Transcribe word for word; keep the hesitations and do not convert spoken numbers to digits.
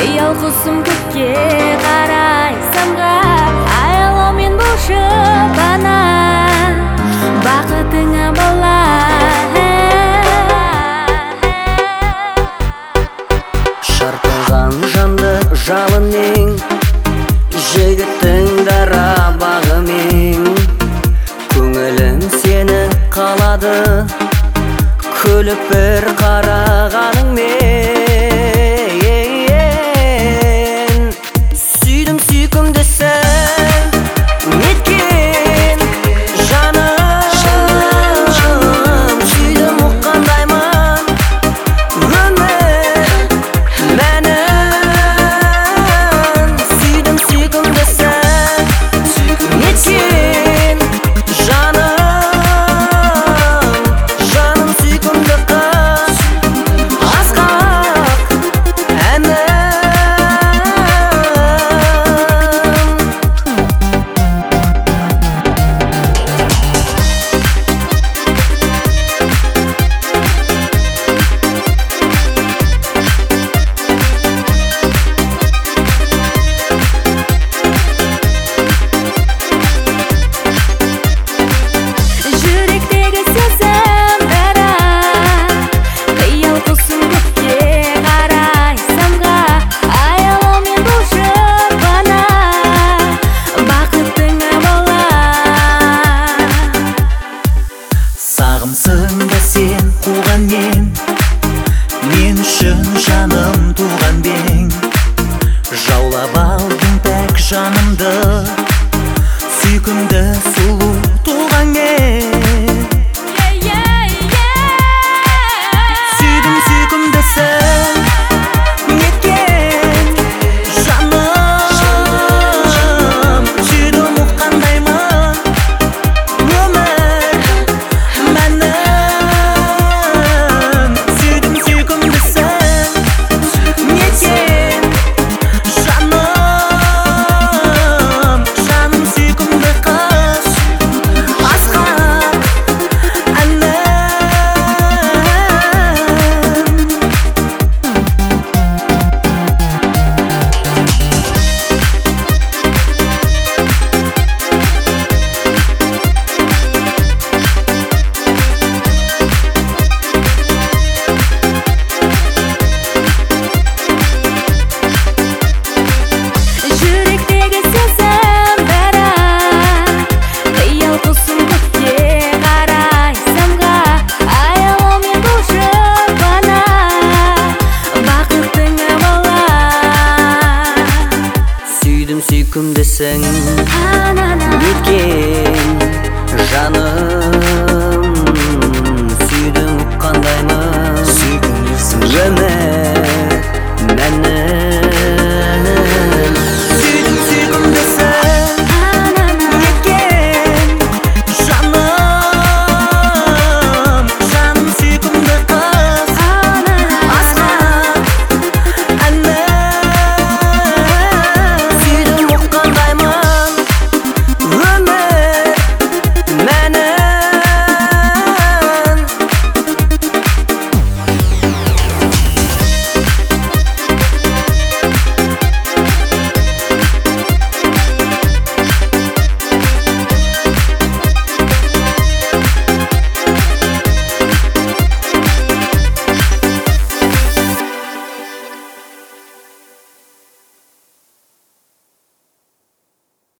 қиял құсым көкке қарай самға айлаумен бұл шыбана бақытыңа бола. Шарпылған жанды жалынмен жігіттің дара бағымен көңілім сені қалады күліп бір қарағаныңмен. Сүйдім сүйкімдісің неткен жаным, сүйдім ұққандаймын өмір мәнін. Сүйдім сүйкімдісің неткен жаным, сүйкімді қыз асқақ әнім. Жүректегі сезім дара қиял құсым көкке қарай самға айлаумен бұл шыбана бақытыңа бола. Сағымсың да сен қуған мен, мен үшін жаным туған бең. Жаулап алдың пәк жанымды, сүйкімді сұлу туған мен. Сүйдім сүйкімдісің неткен жаным, сүйдім ұққандаймын өмір мәнін. Сүйдім сүйкімдісің неткен жаным, жаным сүйкімді қыз асқақ әнім. Жүректегі сезім дара қиял құсым көкке қарай самға айлаумен бұл шыбана бақытыңа бола. Сүйдім сүйкімдісің